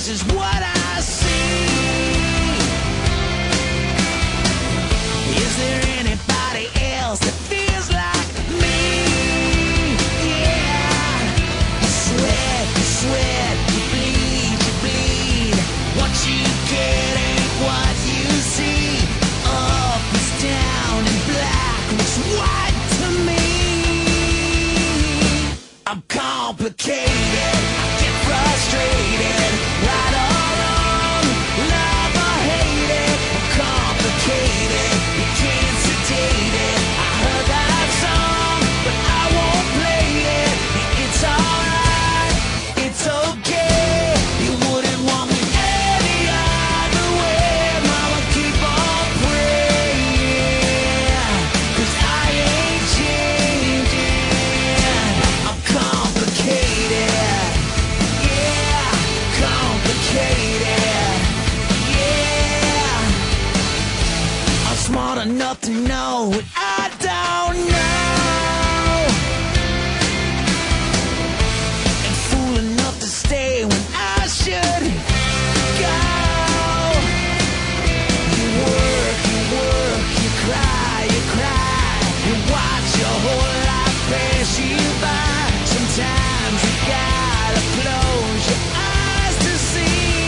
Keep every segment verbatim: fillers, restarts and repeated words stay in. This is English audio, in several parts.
is what I see. Is there anybody else that feels like me? Yeah. You sweat, you sweat, you bleed, you bleed. What you get ain't what you see. Up is down and black looks white to me. I'm complicated, I get frustrated, right or wrong, love or hate it. I'm complicated, you can't sedate it. I heard that song, but I won't play it. It's alright, it's okay. You wouldn't want me any other way. Mama, keep on praying, 'cause I ain't changing. I'm complicated, yeah, complicated, yeah. I'm smart enough to know what I don't know, and fool enough to stay when I should go. You work, you work, you cry, you cry, you watch your whole life pass you by. Sometimes you gotta close your eyes to see.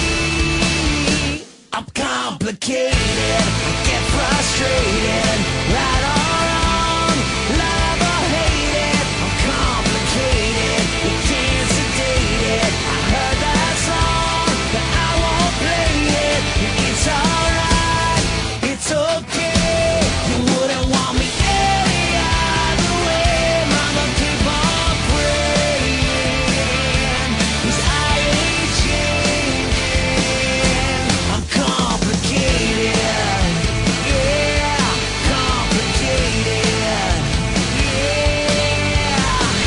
I'm complicated, get frustrated, right or wrong, love or hate it. I'm complicated, you can't sedate it. I heard that song, but I won't play it. It's alright, it's okay. You wouldn't want me any other way. Mama, keep on praying, 'cause I ain't changing. I'm complicated, yeah, complicated, yeah.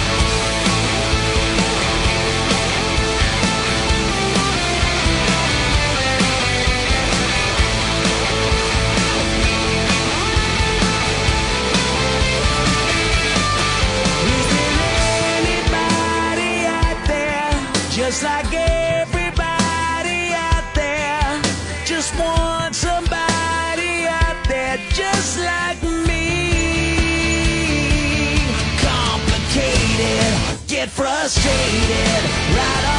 Is there anybody out there just like everybody out there? Just want somebody out there just like me. Complicated, get frustrated, right on.